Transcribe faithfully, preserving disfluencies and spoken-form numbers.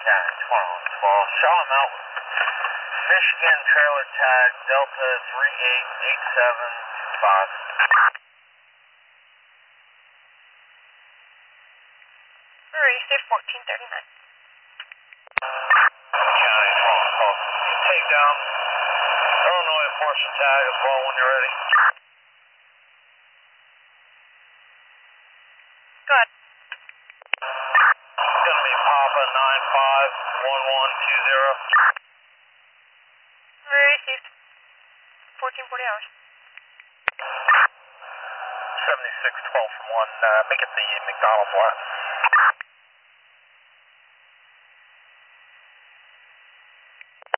County, twenty-one twelve. Shaw Mountain, Michigan trailer tag Delta three eight eight seven five. Alright, stay fourteen thirty-nine. County, twenty-one twelve. You take down Illinois enforcement tag as well when you're ready. Go ahead. It's going to be Papa nine five one one two zero. Alright, received. fourteen forty hours. seventy-six twelve from one, uh, make it the McDonald's lot.